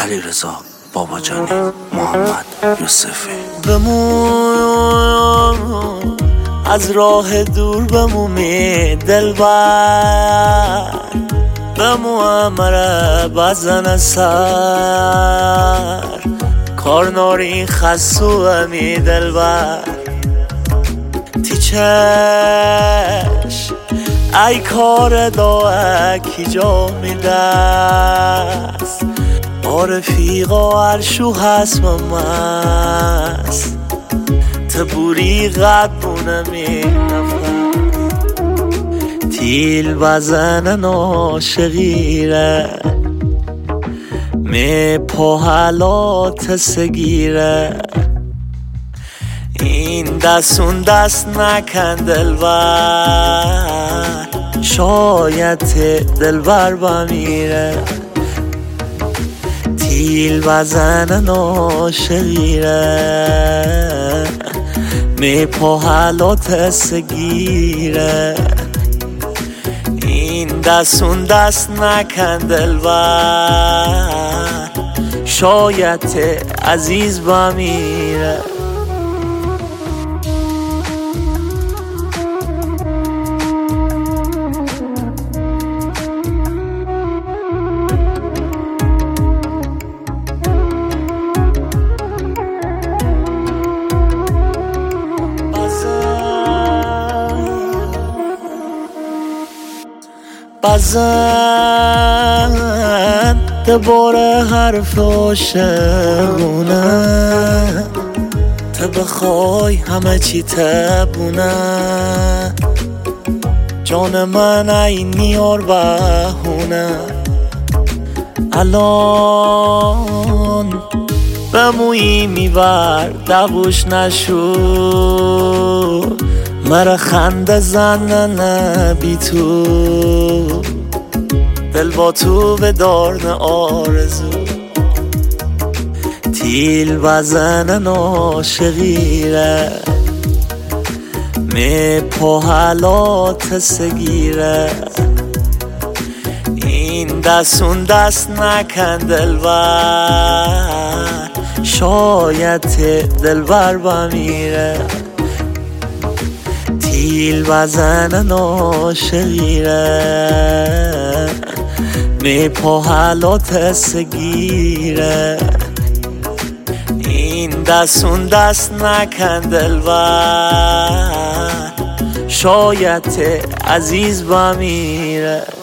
علیرضا باباجانی، محمد یوسفی. بمون از راه دور بمومی دلبر، بمون مره بزن سر کار ناری خسو امی دلبر. تیچش ای کار دا کی جا میدست رفیقا عرشو هست ممست تبوری قدبونه می نفر تیل بزن عاشقیره می پاهلات سگیره این دستون دست نکن دلبر شاید دلبر بمیره تیل بزن عاشقیره می پاهلات سگیره این دستون دست نکن دلبر شاید عزیز بمیره. بزن دوباره حرف عاشقونه تو بخوای همه چی تبونه جان من ای نیار بهونه الان بمویی میبر دوش نشو مرا خنده زننه بی تو دل با تو به دارن آرزو تیل بزن عاشقیره می پاهلات سگیره این دستون دست نکن دلبر شاید دلبر بمیره تیل بزن عاشقیره می پاهلات سگیره این دستون دست نکن دلبر شاید عزیز بمیره.